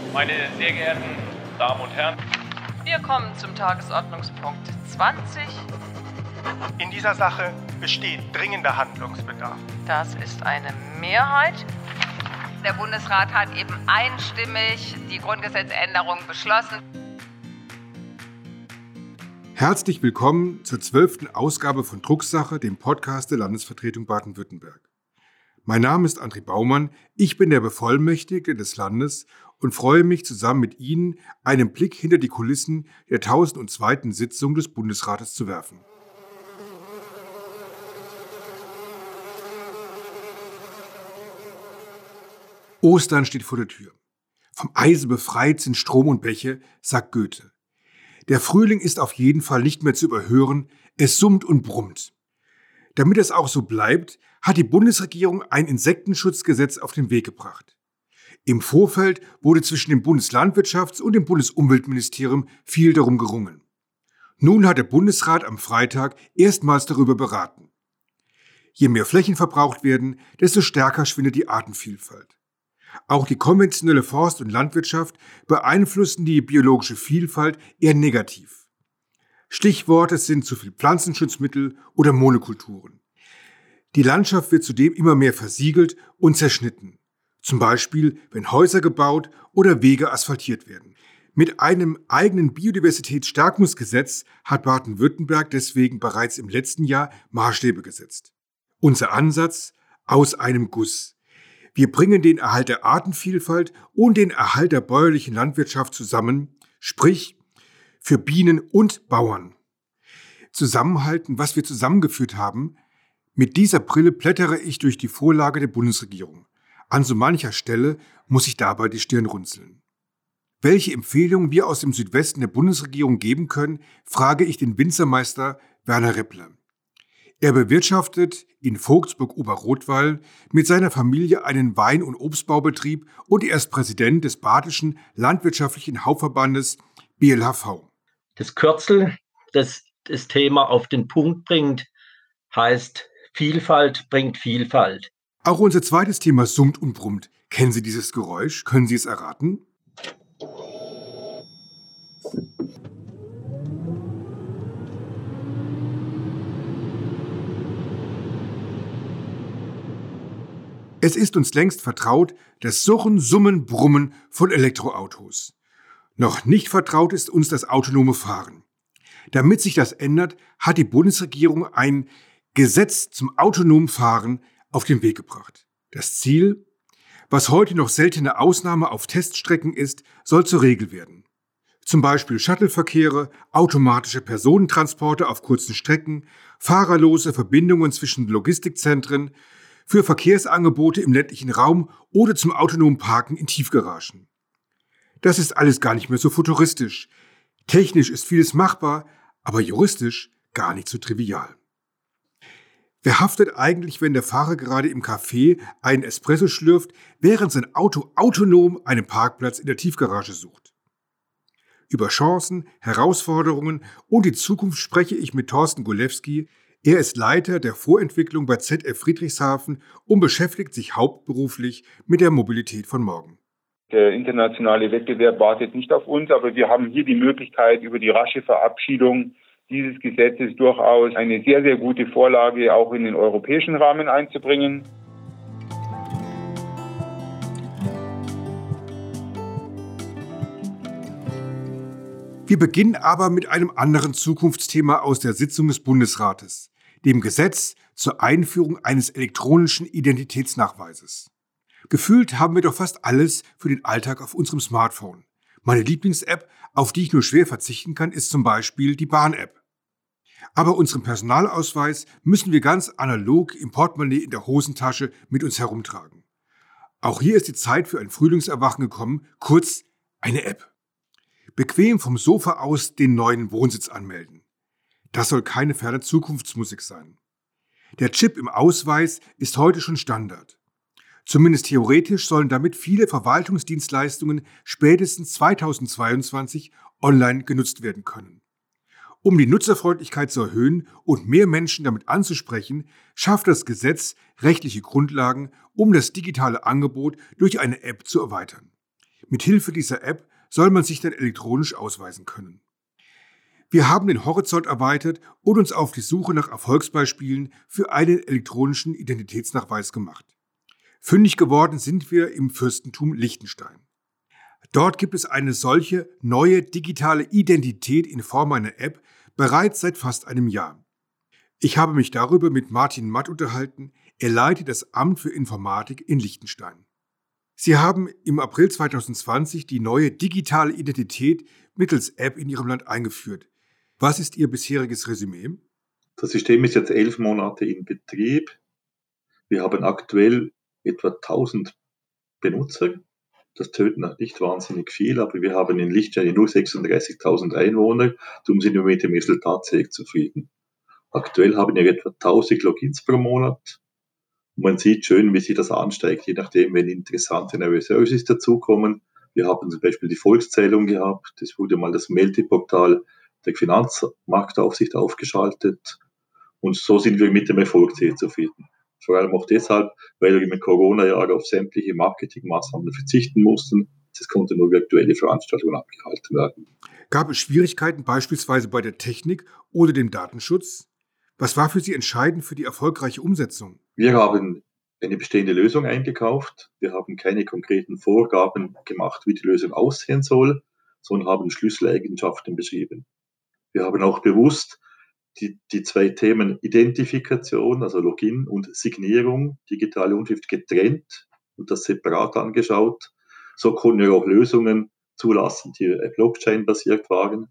Meine sehr geehrten Damen und Herren, wir kommen zum Tagesordnungspunkt 20. In dieser Sache besteht dringender Handlungsbedarf. Das ist eine Mehrheit. Der Bundesrat hat eben einstimmig die Grundgesetzänderung beschlossen. Herzlich willkommen zur 12. Ausgabe von Drucksache, dem Podcast der Landesvertretung Baden-Württemberg. Mein Name ist André Baumann, ich bin der Bevollmächtigte des Landes und freue mich, zusammen mit Ihnen einen Blick hinter die Kulissen der 1002. Sitzung des Bundesrates zu werfen. Ostern steht vor der Tür. Vom Eise befreit sind Strom und Bäche, sagt Goethe. Der Frühling ist auf jeden Fall nicht mehr zu überhören, es summt und brummt. Damit es auch so bleibt, hat die Bundesregierung ein Insektenschutzgesetz auf den Weg gebracht. Im Vorfeld wurde zwischen dem Bundeslandwirtschafts- und dem Bundesumweltministerium viel darum gerungen. Nun hat der Bundesrat am Freitag erstmals darüber beraten. Je mehr Flächen verbraucht werden, desto stärker schwindet die Artenvielfalt. Auch die konventionelle Forst- und Landwirtschaft beeinflussen die biologische Vielfalt eher negativ. Stichworte sind zu viel Pflanzenschutzmittel oder Monokulturen. Die Landschaft wird zudem immer mehr versiegelt und zerschnitten. Zum Beispiel, wenn Häuser gebaut oder Wege asphaltiert werden. Mit einem eigenen Biodiversitätsstärkungsgesetz hat Baden-Württemberg deswegen bereits im letzten Jahr Maßstäbe gesetzt. Unser Ansatz: aus einem Guss. Wir bringen den Erhalt der Artenvielfalt und den Erhalt der bäuerlichen Landwirtschaft zusammen, sprich für Bienen und Bauern. Zusammenhalten, was wir zusammengeführt haben. Mit dieser Brille blättere ich durch die Vorlage der Bundesregierung. An so mancher Stelle muss ich dabei die Stirn runzeln. Welche Empfehlungen wir aus dem Südwesten der Bundesregierung geben können, frage ich den Winzermeister Werner Reppler. Er bewirtschaftet in Vogtsburg-Oberrothwall mit seiner Familie einen Wein- und Obstbaubetrieb und er ist Präsident des Badischen Landwirtschaftlichen Hauptverbandes BLHV. Das Kürzel, das das Thema auf den Punkt bringt, heißt Vielfalt bringt Vielfalt. Auch unser zweites Thema summt und brummt. Kennen Sie dieses Geräusch? Können Sie es erraten? Es ist uns längst vertraut, das Surren, Summen, Brummen von Elektroautos. Noch nicht vertraut ist uns das autonome Fahren. Damit sich das ändert, hat die Bundesregierung ein Gesetz zum autonomen Fahren auf den Weg gebracht. Das Ziel: was heute noch seltene Ausnahme auf Teststrecken ist, soll zur Regel werden. Zum Beispiel Shuttleverkehre, automatische Personentransporte auf kurzen Strecken, fahrerlose Verbindungen zwischen Logistikzentren, für Verkehrsangebote im ländlichen Raum oder zum autonomen Parken in Tiefgaragen. Das ist alles gar nicht mehr so futuristisch. Technisch ist vieles machbar, aber juristisch gar nicht so trivial. Wer haftet eigentlich, wenn der Fahrer gerade im Café einen Espresso schlürft, während sein Auto autonom einen Parkplatz in der Tiefgarage sucht? Über Chancen, Herausforderungen und die Zukunft spreche ich mit Thorsten Golewski. Er ist Leiter der Vorentwicklung bei ZF Friedrichshafen und beschäftigt sich hauptberuflich mit der Mobilität von morgen. Der internationale Wettbewerb wartet nicht auf uns, aber wir haben hier die Möglichkeit, über die rasche Verabschiedung dieses Gesetzes durchaus eine sehr, sehr gute Vorlage auch in den europäischen Rahmen einzubringen. Wir beginnen aber mit einem anderen Zukunftsthema aus der Sitzung des Bundesrates, dem Gesetz zur Einführung eines elektronischen Identitätsnachweises. Gefühlt haben wir doch fast alles für den Alltag auf unserem Smartphone. Meine Lieblings-App, auf die ich nur schwer verzichten kann, ist zum Beispiel die Bahn-App. Aber unseren Personalausweis müssen wir ganz analog im Portemonnaie in der Hosentasche mit uns herumtragen. Auch hier ist die Zeit für ein Frühlingserwachen gekommen, kurz eine App. Bequem vom Sofa aus den neuen Wohnsitz anmelden. Das soll keine ferne Zukunftsmusik sein. Der Chip im Ausweis ist heute schon Standard. Zumindest theoretisch sollen damit viele Verwaltungsdienstleistungen spätestens 2022 online genutzt werden können. Um die Nutzerfreundlichkeit zu erhöhen und mehr Menschen damit anzusprechen, schafft das Gesetz rechtliche Grundlagen, um das digitale Angebot durch eine App zu erweitern. Mithilfe dieser App soll man sich dann elektronisch ausweisen können. Wir haben den Horizont erweitert und uns auf die Suche nach Erfolgsbeispielen für einen elektronischen Identitätsnachweis gemacht. Fündig geworden sind wir im Fürstentum Liechtenstein. Dort gibt es eine solche neue digitale Identität in Form einer App bereits seit fast einem Jahr. Ich habe mich darüber mit Martin Matt unterhalten. Er leitet das Amt für Informatik in Liechtenstein. Sie haben im April 2020 die neue digitale Identität mittels App in Ihrem Land eingeführt. Was ist Ihr bisheriges Resümee? Das System ist jetzt 11 Monate in Betrieb. Wir haben aktuell etwa 1000 Benutzer. Das tönt noch nicht wahnsinnig viel, aber wir haben in Liechtenstein nur 36.000 Einwohner. Darum sind wir mit dem Resultat sehr zufrieden. Aktuell haben wir etwa 1000 Logins pro Monat. Und man sieht schön, wie sich das ansteigt, je nachdem, wenn interessante neue Services dazukommen. Wir haben zum Beispiel die Volkszählung gehabt. Es wurde mal das Meldeportal der Finanzmarktaufsicht aufgeschaltet. Und so sind wir mit dem Erfolg sehr zufrieden. Vor allem auch deshalb, weil wir im Corona-Jahr auf sämtliche Marketingmaßnahmen verzichten mussten. Es konnten nur virtuelle Veranstaltungen abgehalten werden. Gab es Schwierigkeiten beispielsweise bei der Technik oder dem Datenschutz? Was war für Sie entscheidend für die erfolgreiche Umsetzung? Wir haben eine bestehende Lösung eingekauft. Wir haben keine konkreten Vorgaben gemacht, wie die Lösung aussehen soll, sondern haben Schlüsseleigenschaften beschrieben. Wir haben auch bewusst die zwei Themen Identifikation, also Login, und Signierung, digitale Unterschrift, getrennt und das separat angeschaut. So konnten wir auch Lösungen zulassen, die Blockchain-basiert waren.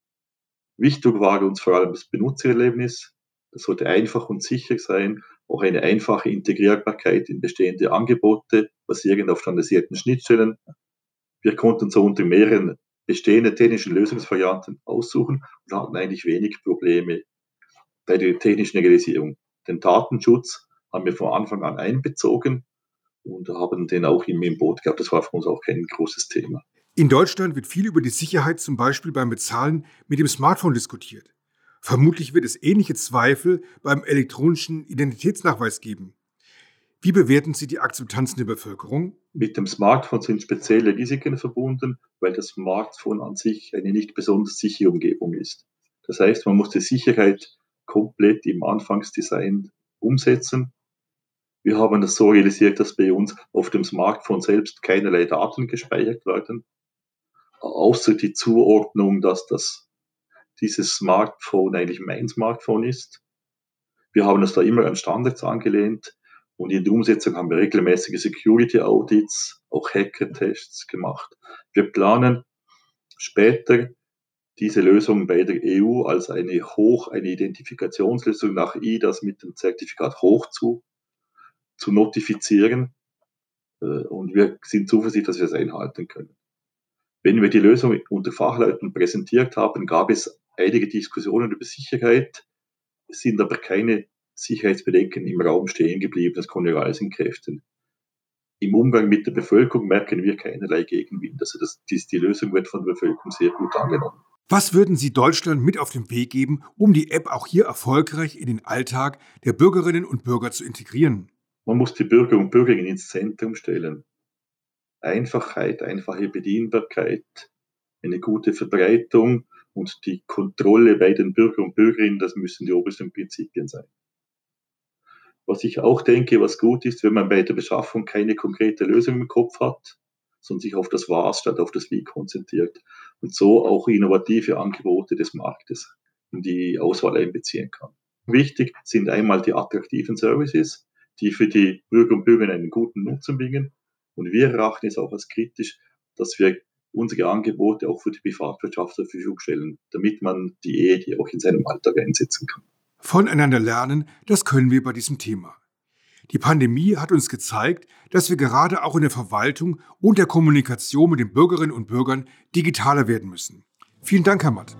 Wichtig war uns vor allem das Benutzererlebnis. Das sollte einfach und sicher sein, auch eine einfache Integrierbarkeit in bestehende Angebote, basierend auf standardisierten Schnittstellen. Wir konnten so unter mehreren bestehenden technischen Lösungsvarianten aussuchen und hatten eigentlich wenig Probleme bei der technischen Realisierung. Den Datenschutz haben wir von Anfang an einbezogen und haben den auch im Boot gehabt. Das war für uns auch kein großes Thema. In Deutschland wird viel über die Sicherheit zum Beispiel beim Bezahlen mit dem Smartphone diskutiert. Vermutlich wird es ähnliche Zweifel beim elektronischen Identitätsnachweis geben. Wie bewerten Sie die Akzeptanz der Bevölkerung? Mit dem Smartphone sind spezielle Risiken verbunden, weil das Smartphone an sich eine nicht besonders sichere Umgebung ist. Das heißt, man muss die Sicherheit komplett im Anfangsdesign umsetzen. Wir haben das so realisiert, dass bei uns auf dem Smartphone selbst keinerlei Daten gespeichert werden, außer die Zuordnung, dass dieses Smartphone eigentlich mein Smartphone ist. Wir haben das da immer an Standards angelehnt. Und in der Umsetzung haben wir regelmäßige Security-Audits, auch Hacker-Tests gemacht. Wir planen später diese Lösung bei der EU als eine Identifikationslösung nach IDAS mit dem Zertifikat hoch zu notifizieren. Und wir sind zuversichtlich, dass wir es einhalten können. Wenn wir die Lösung unter Fachleuten präsentiert haben, gab es einige Diskussionen über Sicherheit, sind aber keine Sicherheitsbedenken im Raum stehen geblieben, das konnte wir alles entkräften. Im Umgang mit der Bevölkerung merken wir keinerlei Gegenwind. Also die Lösung wird von der Bevölkerung sehr gut angenommen. Was würden Sie Deutschland mit auf den Weg geben, um die App auch hier erfolgreich in den Alltag der Bürgerinnen und Bürger zu integrieren? Man muss die Bürger und Bürgerinnen ins Zentrum stellen. Einfachheit, einfache Bedienbarkeit, eine gute Verbreitung und die Kontrolle bei den Bürgern und Bürgerinnen, das müssen die obersten Prinzipien sein. Was ich auch denke, was gut ist, wenn man bei der Beschaffung keine konkrete Lösung im Kopf hat, sondern sich auf das Was statt auf das Wie konzentriert und so auch innovative Angebote des Marktes in die Auswahl einbeziehen kann. Wichtig sind einmal die attraktiven Services, die für die Bürger und Bürger einen guten Nutzen bringen. Und wir erachten es auch als kritisch, dass wir unsere Angebote auch für die Privatwirtschaft zur Verfügung stellen, damit man die EID auch in seinem Alltag einsetzen kann. Voneinander lernen, das können wir bei diesem Thema. Die Pandemie hat uns gezeigt, dass wir gerade auch in der Verwaltung und der Kommunikation mit den Bürgerinnen und Bürgern digitaler werden müssen. Vielen Dank, Herr Matt.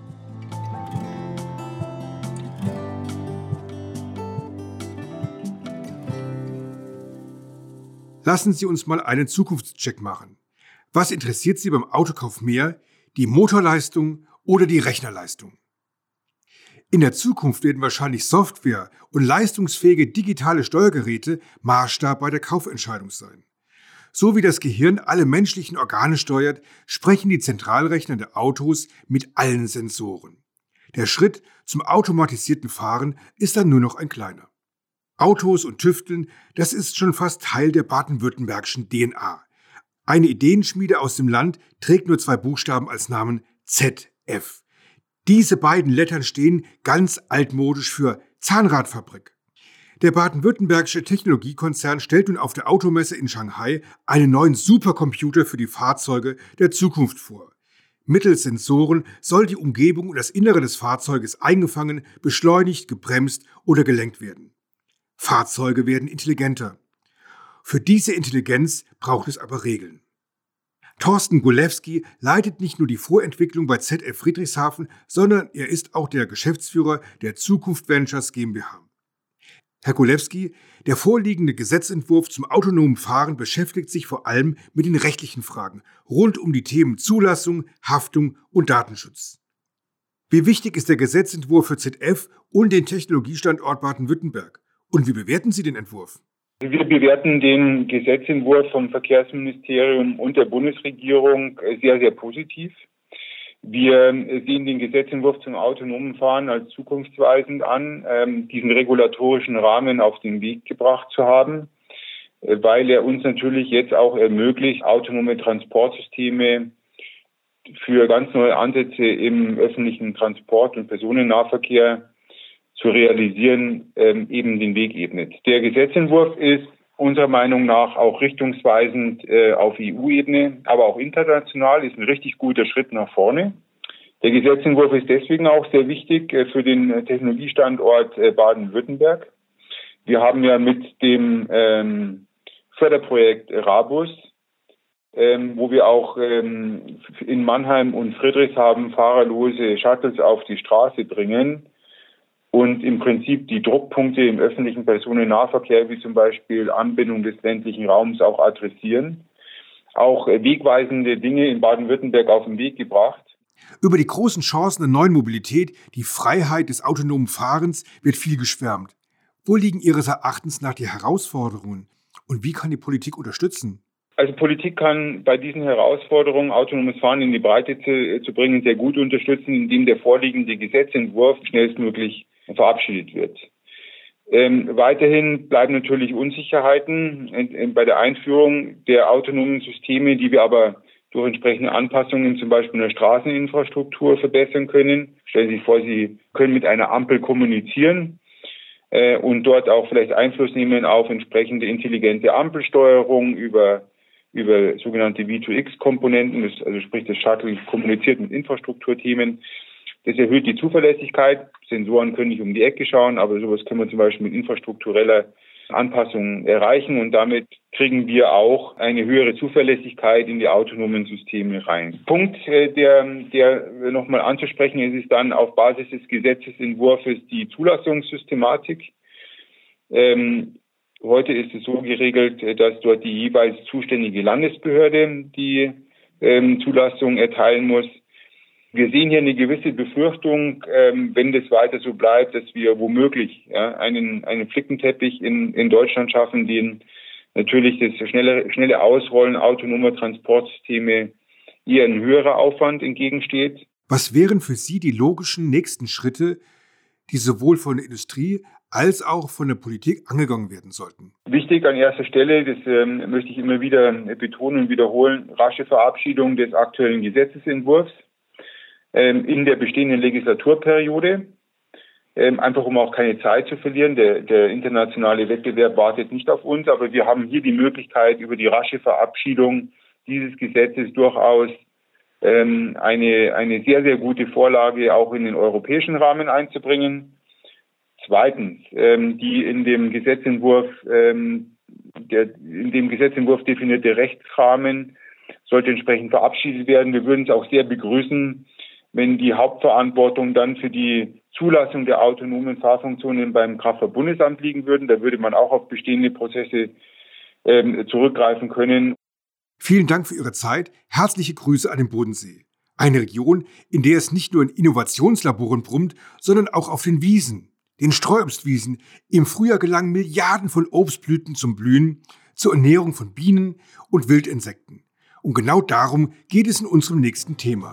Lassen Sie uns mal einen Zukunftscheck machen. Was interessiert Sie beim Autokauf mehr, die Motorleistung oder die Rechnerleistung? In der Zukunft werden wahrscheinlich Software und leistungsfähige digitale Steuergeräte Maßstab bei der Kaufentscheidung sein. So wie das Gehirn alle menschlichen Organe steuert, sprechen die Zentralrechner der Autos mit allen Sensoren. Der Schritt zum automatisierten Fahren ist dann nur noch ein kleiner. Autos und Tüfteln, das ist schon fast Teil der baden-württembergischen DNA. Eine Ideenschmiede aus dem Land trägt nur 2 Buchstaben als Namen ZF. Diese beiden Lettern stehen ganz altmodisch für Zahnradfabrik. Der baden-württembergische Technologiekonzern stellt nun auf der Automesse in Shanghai einen neuen Supercomputer für die Fahrzeuge der Zukunft vor. Mittels Sensoren soll die Umgebung und das Innere des Fahrzeuges eingefangen, beschleunigt, gebremst oder gelenkt werden. Fahrzeuge werden intelligenter. Für diese Intelligenz braucht es aber Regeln. Thorsten Golewski leitet nicht nur die Vorentwicklung bei ZF Friedrichshafen, sondern er ist auch der Geschäftsführer der Zukunft Ventures GmbH. Herr Golewski, der vorliegende Gesetzentwurf zum autonomen Fahren beschäftigt sich vor allem mit den rechtlichen Fragen rund um die Themen Zulassung, Haftung und Datenschutz. Wie wichtig ist der Gesetzentwurf für ZF und den Technologiestandort Baden-Württemberg? Und wie bewerten Sie den Entwurf? Wir bewerten den Gesetzentwurf vom Verkehrsministerium und der Bundesregierung sehr, sehr positiv. Wir sehen den Gesetzentwurf zum autonomen Fahren als zukunftsweisend an, diesen regulatorischen Rahmen auf den Weg gebracht zu haben, weil er uns natürlich jetzt auch ermöglicht, autonome Transportsysteme für ganz neue Ansätze im öffentlichen Transport und Personennahverkehr zu realisieren, eben den Weg ebnet. Der Gesetzentwurf ist unserer Meinung nach auch richtungsweisend auf EU-Ebene, aber auch international, ist ein richtig guter Schritt nach vorne. Der Gesetzentwurf ist deswegen auch sehr wichtig für den Technologiestandort Baden-Württemberg. Wir haben ja mit dem Förderprojekt Rabus, wo wir auch in Mannheim und Friedrichshafen fahrerlose Shuttles auf die Straße bringen, und im Prinzip die Druckpunkte im öffentlichen Personennahverkehr, wie zum Beispiel Anbindung des ländlichen Raums, auch adressieren. Auch wegweisende Dinge in Baden-Württemberg auf den Weg gebracht. Über die großen Chancen der neuen Mobilität, die Freiheit des autonomen Fahrens, wird viel geschwärmt. Wo liegen Ihres Erachtens nach die Herausforderungen? Und wie kann die Politik unterstützen? Also Politik kann bei diesen Herausforderungen, autonomes Fahren in die Breite zu bringen, sehr gut unterstützen, indem der vorliegende Gesetzentwurf schnellstmöglich verabschiedet wird. Weiterhin bleiben natürlich Unsicherheiten bei der Einführung der autonomen Systeme, die wir aber durch entsprechende Anpassungen zum Beispiel in der Straßeninfrastruktur verbessern können. Stellen Sie sich vor, Sie können mit einer Ampel kommunizieren und dort auch vielleicht Einfluss nehmen auf entsprechende intelligente Ampelsteuerung über sogenannte V2X-Komponenten, also sprich das Shuttle kommuniziert mit Infrastrukturthemen. Das erhöht die Zuverlässigkeit. Sensoren können nicht um die Ecke schauen, aber sowas können wir zum Beispiel mit infrastruktureller Anpassung erreichen und damit kriegen wir auch eine höhere Zuverlässigkeit in die autonomen Systeme rein. Punkt, der nochmal anzusprechen ist, ist dann auf Basis des Gesetzesentwurfs die Zulassungssystematik. Heute ist es so geregelt, dass dort die jeweils zuständige Landesbehörde die Zulassung erteilen muss. Wir sehen hier eine gewisse Befürchtung, wenn das weiter so bleibt, dass wir womöglich einen Flickenteppich in Deutschland schaffen, den natürlich das schnelle Ausrollen autonomer Transportsysteme eher ein höherer Aufwand entgegensteht. Was wären für Sie die logischen nächsten Schritte, die sowohl von der Industrie als auch von der Politik angegangen werden sollten? Wichtig an erster Stelle, das möchte ich immer wieder betonen und wiederholen, rasche Verabschiedung des aktuellen Gesetzesentwurfs in der bestehenden Legislaturperiode, einfach um auch keine Zeit zu verlieren. Der internationale Wettbewerb wartet nicht auf uns, aber wir haben hier die Möglichkeit, über die rasche Verabschiedung dieses Gesetzes durchaus eine sehr, sehr gute Vorlage auch in den europäischen Rahmen einzubringen. Zweitens, die in dem Gesetzentwurf definierte Rechtsrahmen sollte entsprechend verabschiedet werden. Wir würden es auch sehr begrüßen, wenn die Hauptverantwortung dann für die Zulassung der autonomen Fahrfunktionen beim Kraftfahrtbundesamt liegen würden. Da würde man auch auf bestehende Prozesse zurückgreifen können. Vielen Dank für Ihre Zeit. Herzliche Grüße an den Bodensee. Eine Region, in der es nicht nur in Innovationslaboren brummt, sondern auch auf den Wiesen, den Streuobstwiesen. Im Frühjahr gelangen Milliarden von Obstblüten zum Blühen. zur Ernährung von Bienen und Wildinsekten. Und genau darum geht es in unserem nächsten Thema.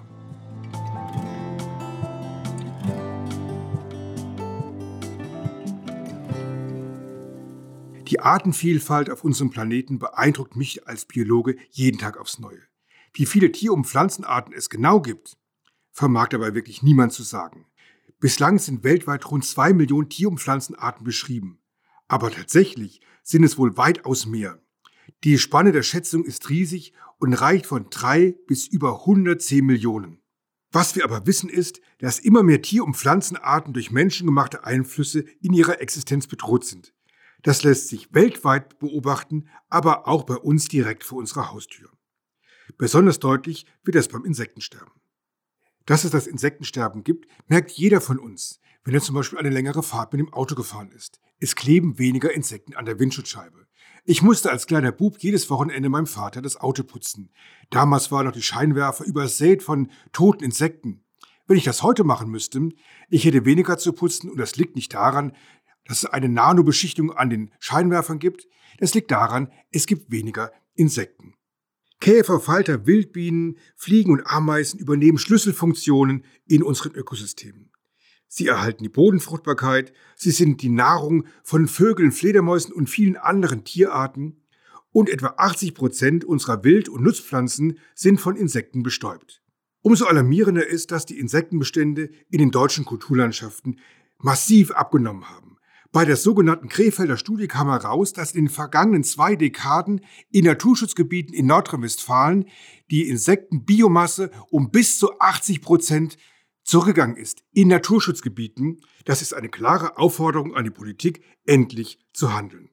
Die Artenvielfalt auf unserem Planeten beeindruckt mich als Biologe jeden Tag aufs Neue. Wie viele Tier- und Pflanzenarten es genau gibt, vermag dabei wirklich niemand zu sagen. Bislang sind weltweit rund 2 Millionen Tier- und Pflanzenarten beschrieben. Aber tatsächlich sind es wohl weitaus mehr. Die Spanne der Schätzung ist riesig und reicht von 3 bis über 110 Millionen. Was wir aber wissen ist, dass immer mehr Tier- und Pflanzenarten durch menschengemachte Einflüsse in ihrer Existenz bedroht sind. Das lässt sich weltweit beobachten, aber auch bei uns direkt vor unserer Haustür. Besonders deutlich wird das beim Insektensterben. Dass es das Insektensterben gibt, merkt jeder von uns, wenn er zum Beispiel eine längere Fahrt mit dem Auto gefahren ist. Es kleben weniger Insekten an der Windschutzscheibe. Ich musste als kleiner Bub jedes Wochenende meinem Vater das Auto putzen. Damals waren noch die Scheinwerfer übersät von toten Insekten. Wenn ich das heute machen müsste, ich hätte weniger zu putzen und das liegt nicht daran, dass es eine Nanobeschichtung an den Scheinwerfern gibt. Das liegt daran, es gibt weniger Insekten. Käfer, Falter, Wildbienen, Fliegen und Ameisen übernehmen Schlüsselfunktionen in unseren Ökosystemen. Sie erhalten die Bodenfruchtbarkeit, sie sind die Nahrung von Vögeln, Fledermäusen und vielen anderen Tierarten und etwa 80% unserer Wild- und Nutzpflanzen sind von Insekten bestäubt. Umso alarmierender ist, dass die Insektenbestände in den deutschen Kulturlandschaften massiv abgenommen haben. Bei der sogenannten Krefelder Studie kam heraus, dass in den vergangenen 2 Dekaden in Naturschutzgebieten in Nordrhein-Westfalen die Insektenbiomasse um bis zu 80% zurückgegangen ist. In Naturschutzgebieten, das ist eine klare Aufforderung an die Politik, endlich zu handeln.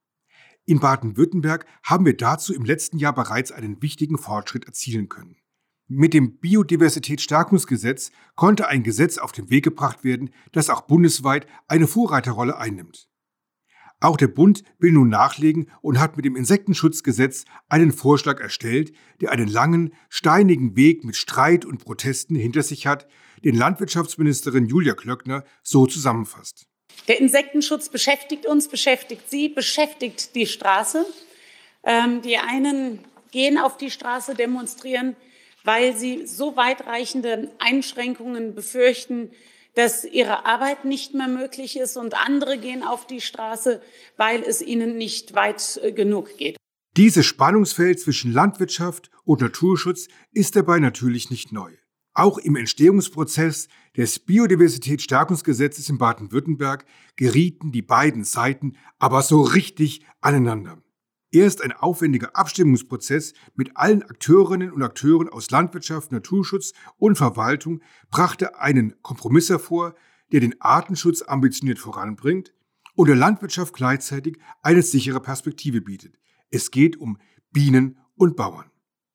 In Baden-Württemberg haben wir dazu im letzten Jahr bereits einen wichtigen Fortschritt erzielen können. Mit dem Biodiversitätsstärkungsgesetz konnte ein Gesetz auf den Weg gebracht werden, das auch bundesweit eine Vorreiterrolle einnimmt. Auch der Bund will nun nachlegen und hat mit dem Insektenschutzgesetz einen Vorschlag erstellt, der einen langen, steinigen Weg mit Streit und Protesten hinter sich hat, den Landwirtschaftsministerin Julia Klöckner so zusammenfasst. Der Insektenschutz beschäftigt uns, beschäftigt Sie, beschäftigt die Straße. Die einen gehen auf die Straße, demonstrieren, weil sie so weitreichende Einschränkungen befürchten, dass ihre Arbeit nicht mehr möglich ist, und andere gehen auf die Straße, weil es ihnen nicht weit genug geht. Dieses Spannungsfeld zwischen Landwirtschaft und Naturschutz ist dabei natürlich nicht neu. Auch im Entstehungsprozess des Biodiversitätsstärkungsgesetzes in Baden-Württemberg gerieten die beiden Seiten aber so richtig aneinander. Erst ein aufwendiger Abstimmungsprozess mit allen Akteurinnen und Akteuren aus Landwirtschaft, Naturschutz und Verwaltung brachte einen Kompromiss hervor, der den Artenschutz ambitioniert voranbringt und der Landwirtschaft gleichzeitig eine sichere Perspektive bietet. Es geht um Bienen und Bauern.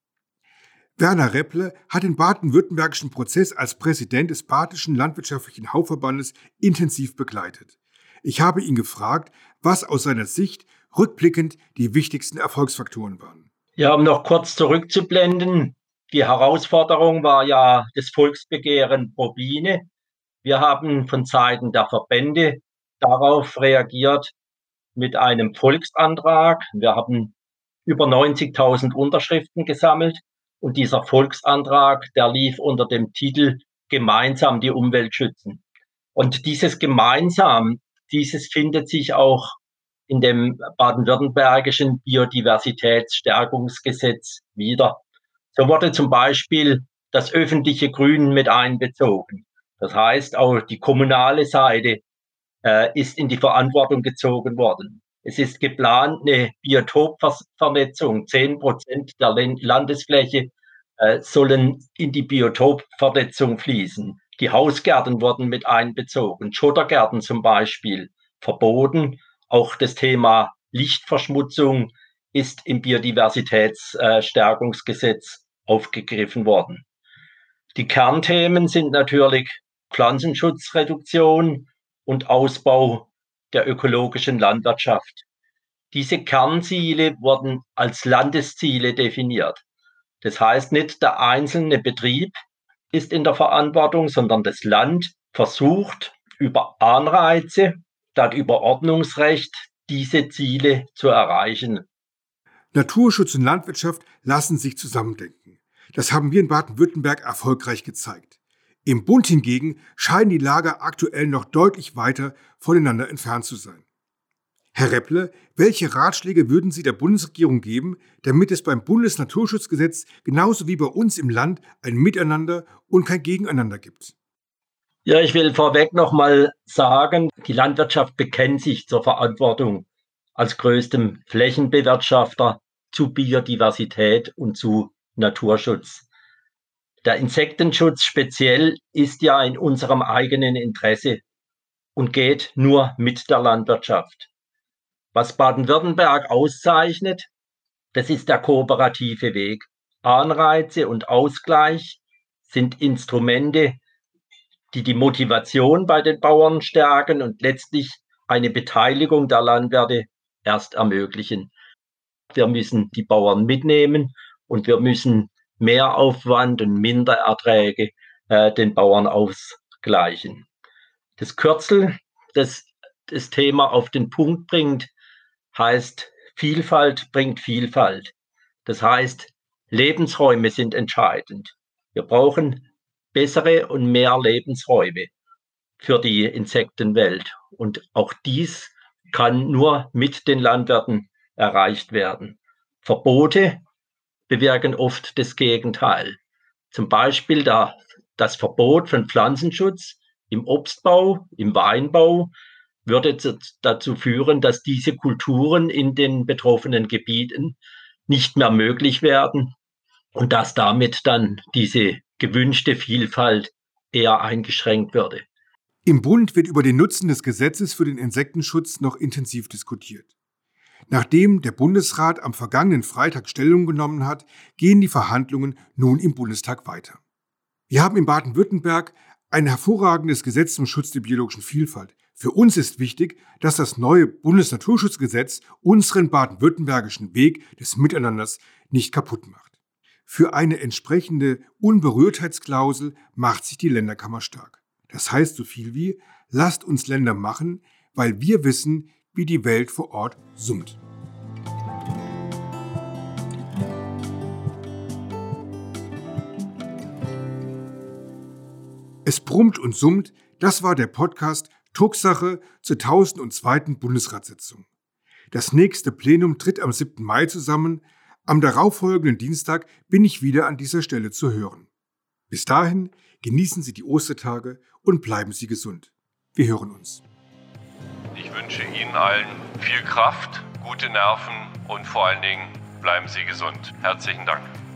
Werner Repple hat den baden-württembergischen Prozess als Präsident des Badischen Landwirtschaftlichen Hauptverbandes intensiv begleitet. Ich habe ihn gefragt, was aus seiner Sicht rückblickend die wichtigsten Erfolgsfaktoren waren. Ja, um noch kurz zurückzublenden, die Herausforderung war ja das Volksbegehren pro Biene. Wir haben von Seiten der Verbände darauf reagiert mit einem Volksantrag. Wir haben über 90.000 Unterschriften gesammelt und dieser Volksantrag, der lief unter dem Titel Gemeinsam die Umwelt schützen. Und dieses Gemeinsam, dieses findet sich auch in dem baden-württembergischen Biodiversitätsstärkungsgesetz wieder. So wurde zum Beispiel das öffentliche Grün mit einbezogen. Das heißt, auch die kommunale Seite ist in die Verantwortung gezogen worden. Es ist geplant, eine Biotopvernetzung. 10% der Landesfläche sollen in die Biotopvernetzung fließen. Die Hausgärten wurden mit einbezogen, Schottergärten zum Beispiel verboten. Auch das Thema Lichtverschmutzung ist im Biodiversitätsstärkungsgesetz aufgegriffen worden. Die Kernthemen sind natürlich Pflanzenschutzreduktion und Ausbau der ökologischen Landwirtschaft. Diese Kernziele wurden als Landesziele definiert. Das heißt, nicht der einzelne Betrieb ist in der Verantwortung, sondern das Land versucht über Anreize statt über Ordnungsrecht diese Ziele zu erreichen. Naturschutz und Landwirtschaft lassen sich zusammendenken. Das haben wir in Baden-Württemberg erfolgreich gezeigt. Im Bund hingegen scheinen die Lager aktuell noch deutlich weiter voneinander entfernt zu sein. Herr Repple, welche Ratschläge würden Sie der Bundesregierung geben, damit es beim Bundesnaturschutzgesetz genauso wie bei uns im Land ein Miteinander und kein Gegeneinander gibt? Ja, ich will vorweg nochmal sagen, die Landwirtschaft bekennt sich zur Verantwortung als größtem Flächenbewirtschafter zu Biodiversität und zu Naturschutz. Der Insektenschutz speziell ist ja in unserem eigenen Interesse und geht nur mit der Landwirtschaft. Was Baden-Württemberg auszeichnet, das ist der kooperative Weg. Anreize und Ausgleich sind Instrumente, die die Motivation bei den Bauern stärken und letztlich eine Beteiligung der Landwirte erst ermöglichen. Wir müssen die Bauern mitnehmen und wir müssen Mehraufwand und Mindererträge den Bauern ausgleichen. Das Kürzel, das das Thema auf den Punkt bringt, heißt, Vielfalt bringt Vielfalt. Das heißt, Lebensräume sind entscheidend. Wir brauchen bessere und mehr Lebensräume für die Insektenwelt. Und auch dies kann nur mit den Landwirten erreicht werden. Verbote bewirken oft das Gegenteil. Zum Beispiel das Verbot von Pflanzenschutz im Obstbau, im Weinbau würde dazu führen, dass diese Kulturen in den betroffenen Gebieten nicht mehr möglich werden und dass damit dann diese gewünschte Vielfalt eher eingeschränkt würde. Im Bund wird über den Nutzen des Gesetzes für den Insektenschutz noch intensiv diskutiert. Nachdem der Bundesrat am vergangenen Freitag Stellung genommen hat, gehen die Verhandlungen nun im Bundestag weiter. Wir haben in Baden-Württemberg ein hervorragendes Gesetz zum Schutz der biologischen Vielfalt. Für uns ist wichtig, dass das neue Bundesnaturschutzgesetz unseren baden-württembergischen Weg des Miteinanders nicht kaputt macht. Für eine entsprechende Unberührtheitsklausel macht sich die Länderkammer stark. Das heißt so viel wie, lasst uns Länder machen, weil wir wissen, wie die Welt vor Ort summt. Es brummt und summt, das war der Podcast Drucksache zur 1002. Bundesratssitzung. Das nächste Plenum tritt am 7. Mai zusammen. Am darauffolgenden Dienstag bin ich wieder an dieser Stelle zu hören. Bis dahin genießen Sie die Ostertage und bleiben Sie gesund. Wir hören uns. Ich wünsche Ihnen allen viel Kraft, gute Nerven und vor allen Dingen bleiben Sie gesund. Herzlichen Dank.